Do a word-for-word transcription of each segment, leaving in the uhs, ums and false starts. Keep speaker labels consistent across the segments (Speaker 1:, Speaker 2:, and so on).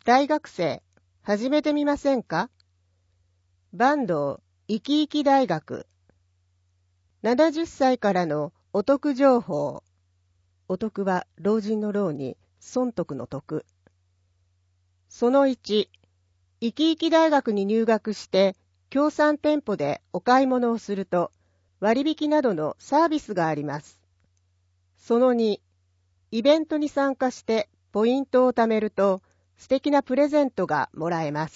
Speaker 1: 大学生、始めてみませんか？坂東いきいき大学。ななじゅっさいからのお得情報。お得は老人の老に損得の得。そのいち、いきいき大学に入学して協賛店舗でお買い物をすると割引などのサービスがあります。そのに、イベントに参加してポイントを貯めると素敵なプレゼントがもらえます。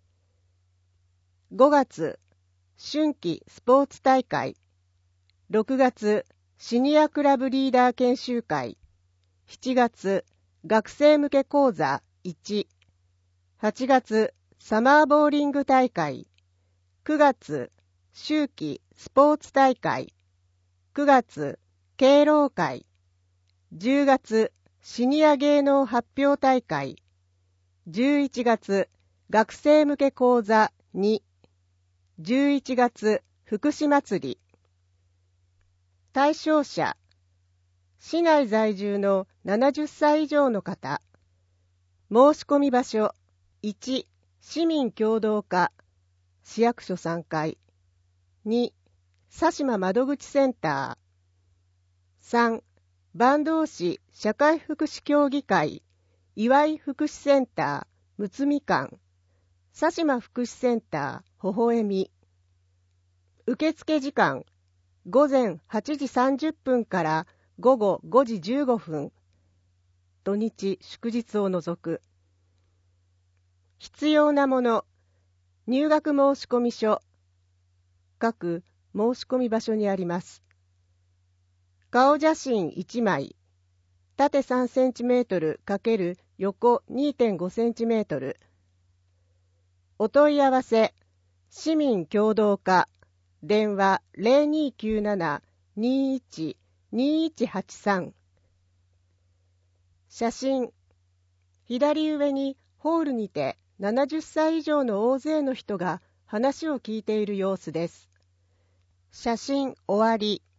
Speaker 1: ごがつ、春季スポーツ大会。ろくがつ、シニアクラブリーダー研修会。しちがつ、学生向け講座いち。はちがつ、サマーボーリング大会。くがつ、秋季スポーツ大会。くがつ、敬老会。じゅうがつ、シニア芸能発表大会。じゅういちがつ、学生向け講座に。じゅういちがつ、福祉祭り。対象者、市内在住のななじゅっさい以上の方。申し込み場所、いち、市民協働課、市役所さんがい。に、佐島窓口センター。さん、坂東市社会福祉協議会、岩井福祉センター、むつみ館、佐島福祉センター、ほほえみ。受付時間、ごぜんはちじさんじゅっぷんからごごごじじゅうごふん、土日祝日を除く。必要なもの、入学申込書、各申し込み場所にあります。顔写真いちまい、縦さんセンチメートル×横 にてんごセンチメートル。お問い合わせ、市民協働課、電話 ゼロにーきゅうなな にーいち にーいちはちさん。写真、左上にホールにてななじゅっさい以上の大勢の人が話を聞いている様子です。写真終わり。